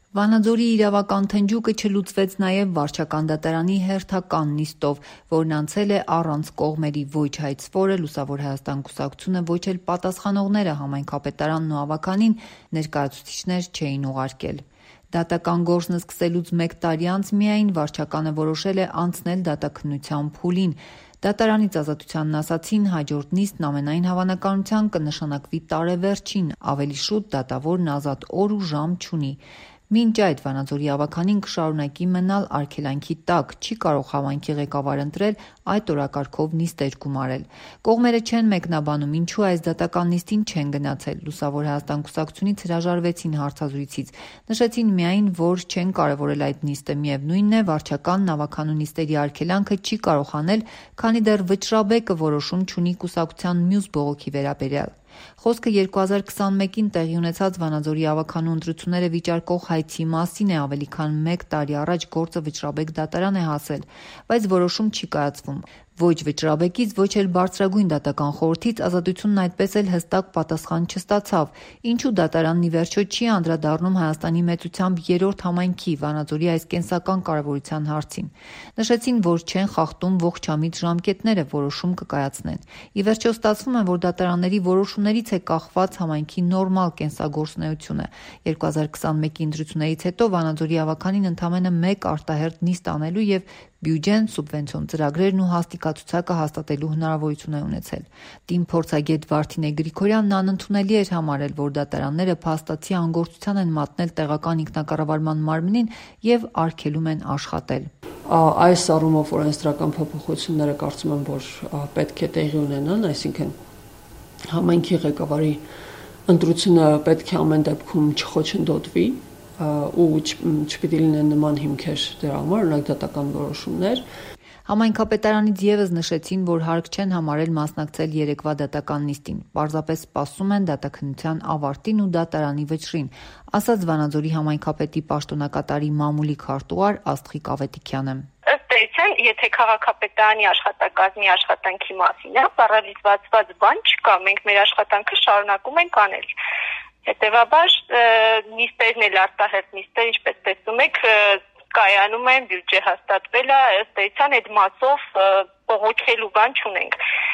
Վանաձորի իրավական թնջուկը չլուծվեց նաև վարչական դատարանի հերթական նիստով, որն անցել է առանց կողմերի ոչ հայցվորը, Լուսավոր Հայաստան կուսակցությունը, ոչ էլ պատասխանողները համայնքապետարանն ու ավականին ներկայացուցիչներ չէին ուղարկել։ Դատական գործն սկսելուց 1 տարի անց միայն վարչականը որոշել է անցնել դատաքննության փուլին։ Դատարանից ազատությանն ասացին, հաջորդ նիստն ամենայն հավանականությամբ կնշանակվի տարեվերջին, ավելի շուտ դատավորն ազատ օր ու ժամ չունի։ Մինչ այդ Վանաձորի ավականին կշարունակի մնալ արգելանքի տակ, չի կարող համայնքի ղեկավար ընտրել, այդ օրակարգով նիստեր գումարել։ Կողմերը չեն մեկնաբանում, ինչու այս դատական նիստին չեն գնացել։ Լուսավոր Հայաստան կուսակցությունից հրաժարվեցին հարցազրույցից, նշեցին միայն, որ չեն կարևորել այդ նիստը, միևնույնն է, վարչականն ավականու նիստերի արգելանքը չի կարող անել, քանի դեռ վճռաբեկը որոշում չունի կուսակցության մյուս բողոքի վերաբերյալ։ Խոսքը 2021-ին տեղի ունեցած Վանաձորի ավականու ընտրությունները վիճարկող հայցի մասին է, ավելի քան 1 տարի առաջ գործը վճռաբեկ դատարան է հասել, բայց որոշում չի կայացվում։ Ոչ վճռաբեկից, ոչ էլ բարձրագույն դատական խորհրդից ազատությունն այդպես էլ հստակ պատասխան չստացավ, ինչու դատարանն ի վերջո չի անդրադառնում Հայաստանի մեծությամբ 3-րդ համայնքի Վանաձորի այս կենսական կարևորության հարցին։ Նշեցին, որ չեն խախտում ողջամիտ ժամկետները, որոշում կկայացնեն։ Ի վերջո ստացվում է, որ դատարանների որոշումներից է կախված համայնքի նորմալ կենսագործունեությունը։ 2021-ի ընտրություններից հետո Վանաձորի ավականին ընդամենը 1 արտահերթ նիստ անելու եւ բյուջեն, սուբվենցիոն ծրագրերն ու հաստիկացուցակը հաստատելու հնարավորություն է ունեցել։ Տիմ փորձագետ Վարդինե Գրիգորյանն անընդունելի էր համարել, որ դատարանները փաստացի անգործության են մատնել տեղական ինքնակառավարման մարմնին եւ արգելում են աշխատել։ Այս առումով օրենսդրական փոփոխությունները կարծում եմ, որ պետք է տեղի ունենան, այսինքն համայնքի ղեկավարի ընտրությունը պետք է ամեն դեպքում չխոչընդոտվի ու չպիտի լինեն նման հիմքեր դրա համար, օրինակ դատական որոշումներ։ Համայնքապետարանից եւս նշեցին, որ հարկ չեն համարել մասնակցել երեկվա դատական նիստին, պարզապես սպասում են դատաքննության ավարտին ու դատարանի վճռին, ասաց Վանաձորի համայնքապետի պաշտոնակատարի մամուլի քարտուղար Աստղիկ Ավետիքյանը։ Ըստ էության, եթե քաղաքապետարանի աշխատակազմի աշխատանքի մասին է, պարալիզված բան չկա, մենք մեր աշխատանքը շարունակում ենք անել։ Հետևաբար նիստերն էլ արտահերթ նիստեր, ինչպես տեսնում եք, կայանում են, բյուջե հաստատվել է, ըստ էության այդ մասով բողոքելու բան չունենք։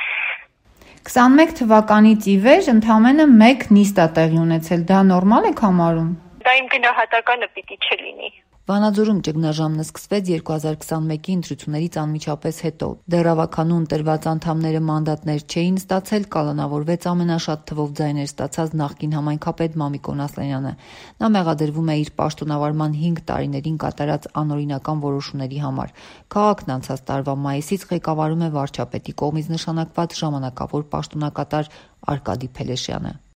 21 թվականից ի վեր ընդամենը 1 նիստ է տեղի ունեցել, դա նորմալ եք համարում։ Դա իմ գնահատականը պիտի չլինի։ Վանաձորում ճգնաժամն սկսվեց 2021-ի ընտրություններից անմիջապես հետո։ Դեռ ավականու ընտրված անդամները մանդատներ չէին ստացել, կալանավորվեց ամենաշատ թվով ձայներ ստացած նախկին համայնքապետ Մամիկոն Ասլանյանը։ Նա մեղադրվում է իր պաշտոնավարման 5 տարիներին կատարած անօրինական որոշումների համար։ Քաղաքն անցած տարվա մայիսից ղեկավարում է վարչապետի կողմից նշանակված ժամանակավոր պաշտոնակատար Արկադի Փելեշյանը։